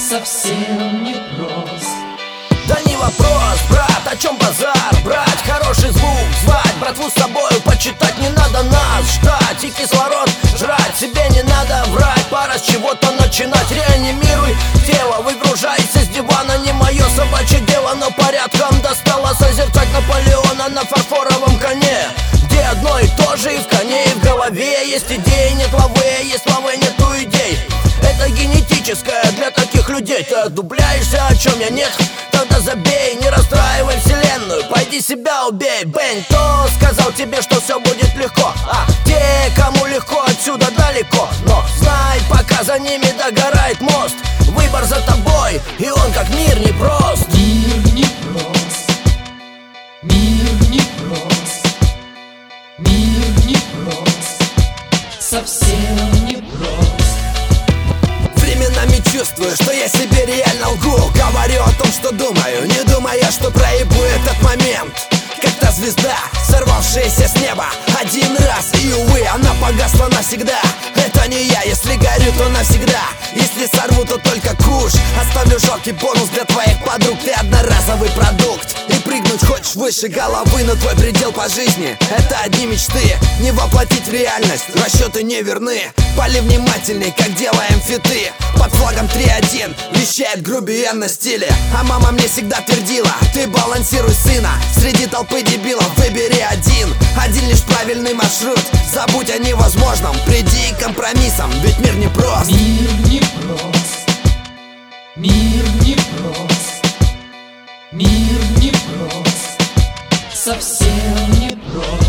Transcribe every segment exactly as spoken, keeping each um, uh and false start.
совсем не прост. Да не вопрос, брат, о чем базар? Брать хороший звук, звать братву с собою, почитать, не надо нас ждать и кислород жрать. Себе не надо врать, пора с чего-то начинать. Реанимируй тело, выгружайся с дивана. Не мое собачье дело, но порядком достало созерцать Наполеона на фарфоровом коне, где одно и то же и в коне, и в голове. Есть идеи, нет лавы, есть лавы, нету идей. Это генетическое для таких людей. Ты отдупляешься, о чем я нет? Тогда забей, не расстраивай вселенную, пойди себя убей. Бэнь, кто сказал тебе, что все будет легко? А те, кому легко, отсюда далеко. Но знай, пока за ними догорает мост, выбор за тобой, и он как мир непрост. Мир непрост, мир непрост, мир непрост, совсем непрост. Временами чувствую, что я себе реально лгу. Говорю о том, что думаю, не думая, что проебу этот момент. Как та звезда, сорвавшаяся с неба один раз, и, увы, она погасла навсегда. Это не я, если горю, то навсегда. Если сорву, то только куш. Оставлю жалкий бонус для твоих подруг. Ты одноразовый продукт, и прыгнуть хочешь выше головы, но твой предел по жизни — это одни мечты. Не воплотить в реальность, расчеты не верны. Пали внимательней, как делаем фиты. Под флагом три один вещает грубиян на стиле. А мама мне всегда твердила: ты балансируй, сына, среди толпы дебилов выбери один. Один лишь правильный маршрут, забудь о невозможном, приди к компромиссам, ведь мир непрост. Мир непрост, мир непрост, мир непрост, совсем непрост.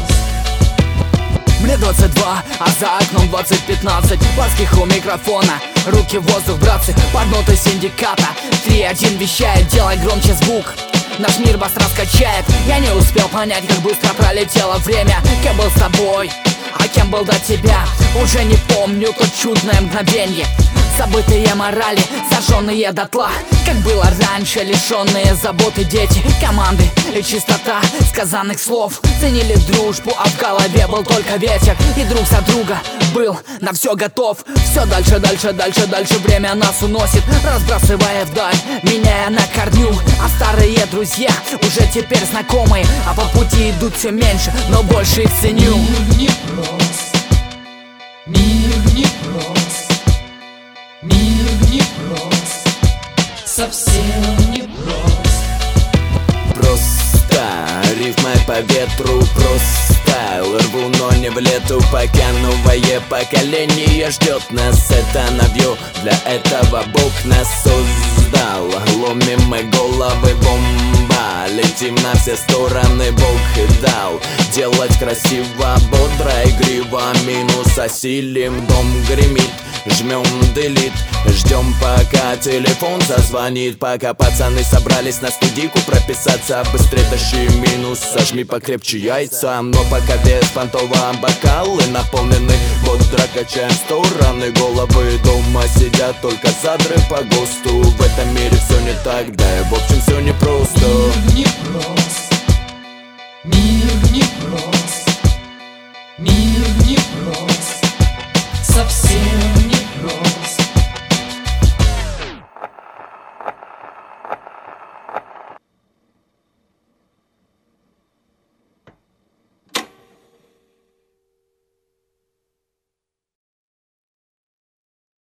Мне двадцать два, а за окном двадцать пятнадцать. Плоских у микрофона, руки в воздух, братцы, под ноты синдиката. три один вещает, делай громче звук, наш мир вас раскачает. Я не успел понять, как быстро пролетело время. Кем был с тобой, а кем был до тебя, уже не помню то чудное мгновенье. Забытые морали, сожженные дотла, как было раньше, лишенные заботы дети. Команды и чистота сказанных слов ценили дружбу, а в голове был только ветер. И друг за друга был на все готов. Все дальше, дальше, дальше, дальше время нас уносит, разбрасывая вдаль, меняя на корню. А старые друзья уже теперь знакомые, а по пути идут все меньше, но больше их ценю. Мир непрост, мир непрост, мир непрост, совсем непрост. Просто рифмой по ветру, просто рву, но не в лету, пока новое поколение ждет нас. Это набью, для этого Бог нас создал. Ломим мы головы, бомба, летим на все стороны, Бог дал. Делать красиво, бодро, игриво, минус осилим, дом гремит. Жмем делит, ждем, пока телефон зазвонит. Пока пацаны собрались на студийку прописаться, быстрее тащи минус, сожми покрепче яйца. Но пока без понтова бокалы наполнены, бодро качаем стороны. Головы дома сидят только задры по ГОСТу. В этом мире все не так, да и в общем все непросто. Мир непрост, мир непрост, мир непрост, совсем